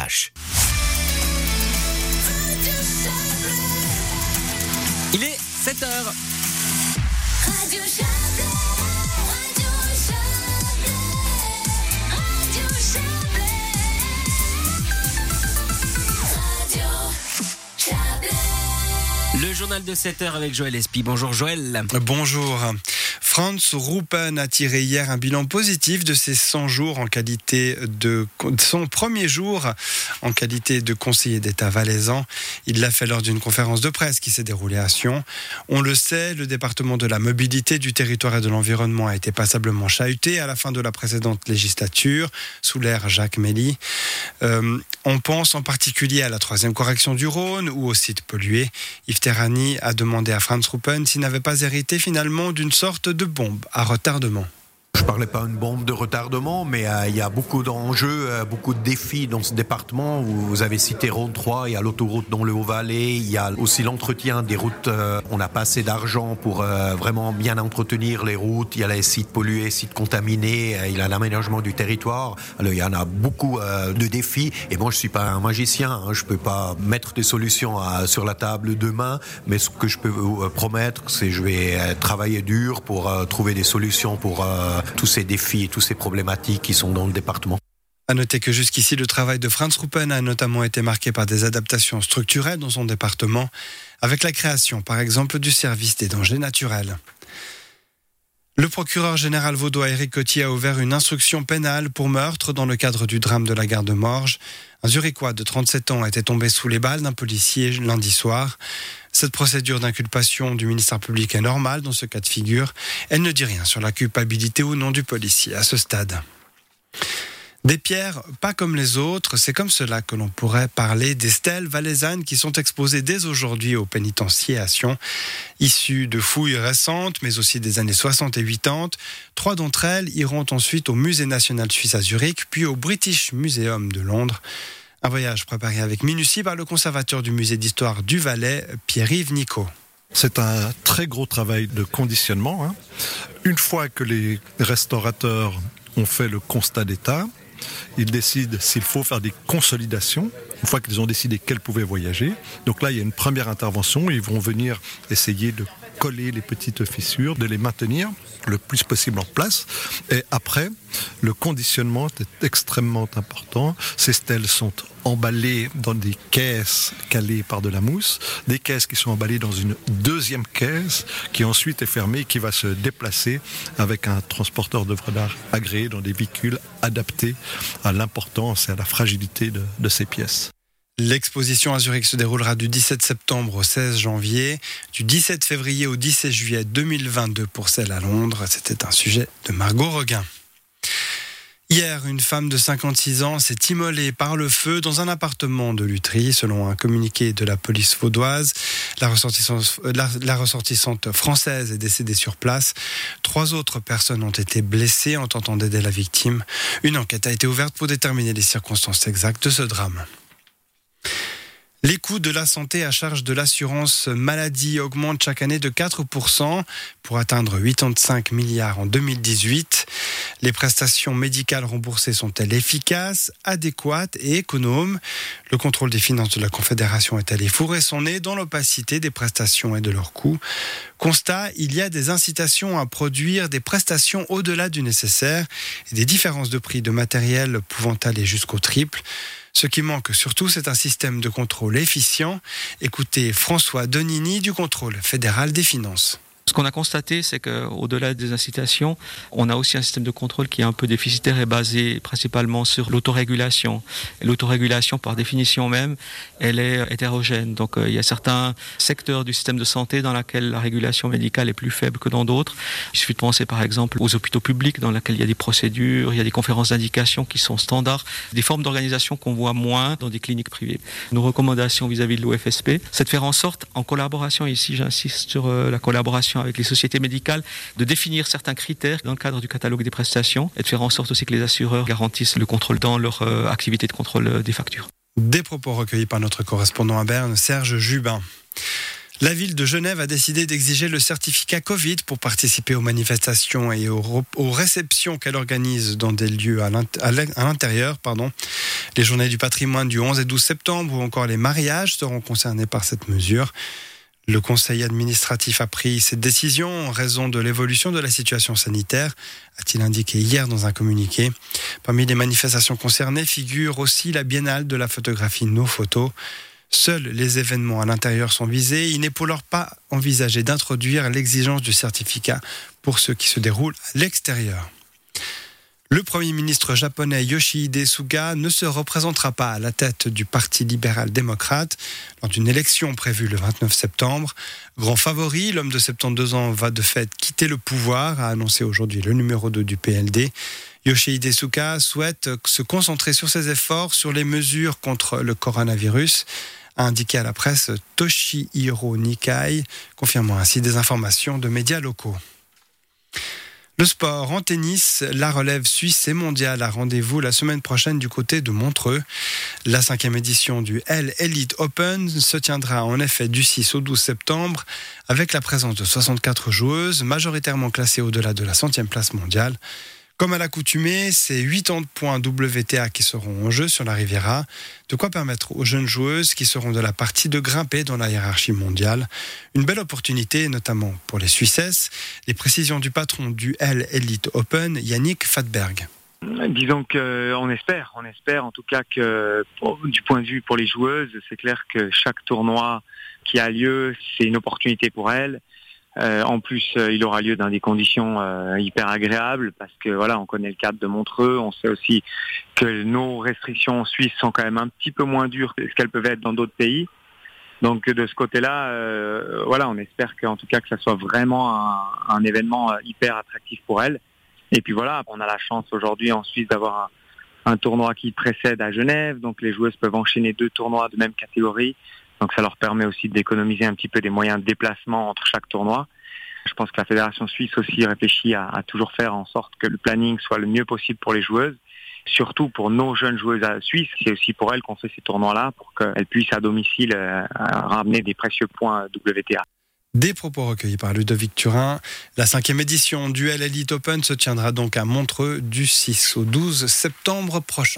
Flash. Il est 7h. Radio Chablais, Radio Chablais, Radio Chablais, Radio Chablais. Le journal de 7h avec Joël Espy. Bonjour Joël. Bonjour. Franz Ruppen a tiré hier un bilan positif de ses 100 jours en qualité de son premier jour en qualité de conseiller d'État valaisan. Il l'a fait lors d'une conférence de presse qui s'est déroulée à Sion. On le sait, le département de la mobilité, du territoire et de l'environnement a été passablement chahuté à la fin de la précédente législature, sous l'ère Jacques Mély. On pense en particulier à la 3e correction du Rhône ou aux sites pollués. Yves Terrani a demandé à Franz Ruppen s'il n'avait pas hérité finalement d'une sorte de bombe à retardement. Je ne parlais pas d'une bombe de retardement, mais il y a beaucoup d'enjeux, beaucoup de défis dans ce département. Vous avez cité Rhône 3, il y a l'autoroute dans le Haut-Valais, il y a aussi l'entretien des routes. On n'a pas assez d'argent pour vraiment bien entretenir les routes. Il y a les sites pollués, sites contaminés, il y a l'aménagement du territoire. Alors, il y en a beaucoup de défis. Et moi, je ne suis pas un magicien, je ne peux pas mettre des solutions sur la table demain, mais ce que je peux vous promettre, c'est que je vais travailler dur pour trouver des solutions pour tous ces défis et toutes ces problématiques qui sont dans le département. À noter que jusqu'ici, le travail de Franz Ruppen a notamment été marqué par des adaptations structurelles dans son département, avec la création, par exemple, du service des dangers naturels. Le procureur général vaudois Éric Cottier a ouvert une instruction pénale pour meurtre dans le cadre du drame de la gare de Morges. Un Zurichois de 37 ans était tombé sous les balles d'un policier lundi soir. Cette procédure d'inculpation du ministère public est normale dans ce cas de figure. Elle ne dit rien sur la culpabilité ou non du policier à ce stade. Des pierres pas comme les autres, c'est comme cela que l'on pourrait parler des stèles valaisannes qui sont exposées dès aujourd'hui au pénitencier à Sion. Issues de fouilles récentes, mais aussi des années 60 et 80, 3 d'entre elles iront ensuite au Musée national suisse à Zurich, puis au British Museum de Londres. Un voyage préparé avec minutie par le conservateur du musée d'histoire du Valais, Pierre-Yves Nicot. C'est un très gros travail de conditionnement. Une fois que les restaurateurs ont fait le constat d'état, ils décident s'il faut faire des consolidations. Une fois qu'ils ont décidé qu'elles pouvaient voyager, donc là il y a une première intervention. Ils vont venir essayer de coller les petites fissures, de les maintenir le plus possible en place. Et après, le conditionnement est extrêmement important. Ces stèles sont emballées dans des caisses calées par de la mousse, des caisses qui sont emballées dans une deuxième caisse qui ensuite est fermée et qui va se déplacer avec un transporteur d'œuvres d'art agréé dans des véhicules adaptés à l'importance et à la fragilité de ces pièces. L'exposition à Zurich se déroulera du 17 septembre au 16 janvier, du 17 février au 17 juillet 2022 pour celle à Londres. C'était un sujet de Margot Reguin. Hier, une femme de 56 ans s'est immolée par le feu dans un appartement de Lutry, selon un communiqué de la police vaudoise. La ressortissante française est décédée sur place. 3 autres personnes ont été blessées en tentant d'aider la victime. Une enquête a été ouverte pour déterminer les circonstances exactes de ce drame. Les coûts de la santé à charge de l'assurance maladie augmentent chaque année de 4% pour atteindre 85 milliards en 2018. Les prestations médicales remboursées sont-elles efficaces, adéquates et économes ? Le contrôle des finances de la Confédération est allé fourrer son nez dans l'opacité des prestations et de leurs coûts. Constat, il y a des incitations à produire des prestations au-delà du nécessaire et des différences de prix de matériel pouvant aller jusqu'au triple. Ce qui manque surtout, c'est un système de contrôle efficient. Écoutez François Donini du contrôle fédéral des finances. Ce qu'on a constaté, c'est qu'au-delà des incitations, on a aussi un système de contrôle qui est un peu déficitaire et basé principalement sur l'autorégulation. Et l'autorégulation, par définition même, elle est hétérogène. Donc il y a certains secteurs du système de santé dans lesquels la régulation médicale est plus faible que dans d'autres. Il suffit de penser par exemple aux hôpitaux publics dans lesquels il y a des procédures, il y a des conférences d'indication qui sont standards, des formes d'organisation qu'on voit moins dans des cliniques privées. Nos recommandations vis-à-vis de l'OFSP, c'est de faire en sorte, en collaboration, ici j'insiste sur la collaboration avec les sociétés médicales, de définir certains critères dans le cadre du catalogue des prestations et de faire en sorte aussi que les assureurs garantissent le contrôle dans leur activité de contrôle des factures. Des propos recueillis par notre correspondant à Berne, Serge Jubin. La ville de Genève a décidé d'exiger le certificat Covid pour participer aux manifestations et aux réceptions qu'elle organise dans des lieux à l'intérieur. Les journées du patrimoine du 11 et 12 septembre ou encore les mariages seront concernés par cette mesure. Le conseil administratif a pris cette décision en raison de l'évolution de la situation sanitaire, a-t-il indiqué hier dans un communiqué. Parmi les manifestations concernées figure aussi la biennale de la photographie No Photo. Seuls les événements à l'intérieur sont visés. Il n'est pour l'heure pas envisagé d'introduire l'exigence du certificat pour ceux qui se déroulent à l'extérieur. Le Premier ministre japonais Yoshihide Suga ne se représentera pas à la tête du Parti libéral-démocrate lors d'une élection prévue le 29 septembre. Grand favori, l'homme de 72 ans va de fait quitter le pouvoir, a annoncé aujourd'hui le numéro 2 du PLD. Yoshihide Suga souhaite se concentrer sur ses efforts sur les mesures contre le coronavirus, a indiqué à la presse Toshihiro Nikai, confirmant ainsi des informations de médias locaux. Le sport en tennis, la relève suisse et mondiale a rendez-vous la semaine prochaine du côté de Montreux. La 5e édition du L Elite Open se tiendra en effet du 6 au 12 septembre avec la présence de 64 joueuses, majoritairement classées au-delà de la 100e place mondiale. Comme à l'accoutumée, c'est 80 points WTA qui seront en jeu sur la Riviera, de quoi permettre aux jeunes joueuses qui seront de la partie de grimper dans la hiérarchie mondiale. Une belle opportunité, notamment pour les Suissesses. Les précisions du patron du L Elite Open, Yannick Fatberg. Disons qu'on espère en tout cas que du point de vue pour les joueuses, c'est clair que chaque tournoi qui a lieu, c'est une opportunité pour elles. En plus, il aura lieu dans des conditions hyper agréables parce que voilà, on connaît le cadre de Montreux. On sait aussi que nos restrictions en Suisse sont quand même un petit peu moins dures que ce qu'elles peuvent être dans d'autres pays. Donc de ce côté-là, voilà, on espère qu'en tout cas que ça soit vraiment un événement hyper attractif pour elles. Et puis voilà, on a la chance aujourd'hui en Suisse d'avoir un tournoi qui précède à Genève. Donc les joueuses peuvent enchaîner 2 tournois de même catégorie. Donc ça leur permet aussi d'économiser un petit peu des moyens de déplacement entre chaque tournoi. Je pense que la Fédération suisse aussi réfléchit à toujours faire en sorte que le planning soit le mieux possible pour les joueuses. Surtout pour nos jeunes joueuses suisses, c'est aussi pour elles qu'on fait ces tournois-là, pour qu'elles puissent à domicile ramener des précieux points WTA. Des propos recueillis par Ludovic Turin. La 5e édition du L Elite Open se tiendra donc à Montreux du 6 au 12 septembre prochain.